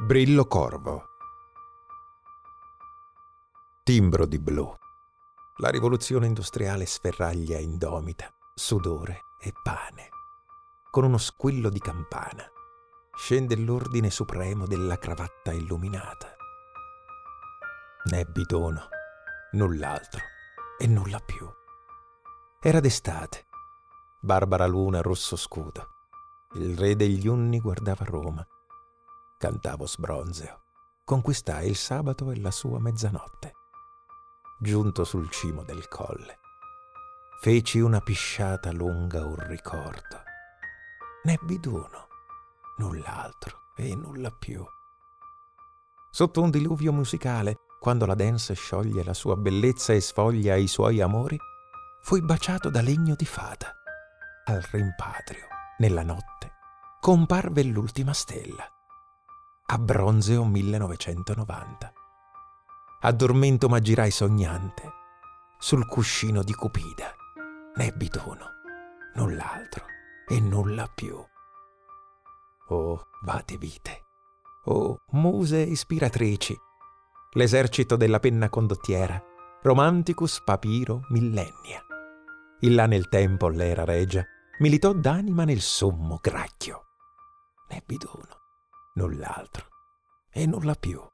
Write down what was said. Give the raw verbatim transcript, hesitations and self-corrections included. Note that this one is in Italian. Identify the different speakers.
Speaker 1: Brillo corvo. Timbro di blu. La rivoluzione industriale sferraglia indomita, sudore e pane. Con uno squillo di campana scende l'ordine supremo della cravatta illuminata. Né bitono, null'altro e nulla più. Era d'estate. Barbara luna rosso scudo. Il re degli unni guardava Roma. Cantavo sbronzeo. Conquistai il sabato e la sua mezzanotte. Giunto sul cimo del colle, feci una pisciata lunga un ricordo. Né biduno, null'altro e nulla più. Sotto un diluvio musicale, quando la dance scioglie la sua bellezza e sfoglia i suoi amori, fui baciato da legno di fata. Al rimpatrio, nella notte, comparve l'ultima stella. A bronzeo millenovecentonovanta. Addormento m'aggirai sognante sul cuscino di Cupida. Né bitono, null'altro e nulla più. Oh, vate vite, oh, muse ispiratrici, l'esercito della penna condottiera, romanticus papiro millennia. Il là nel tempo l'era regia militò d'anima nel sommo gracchio. Né bitono, null'altro e nulla più.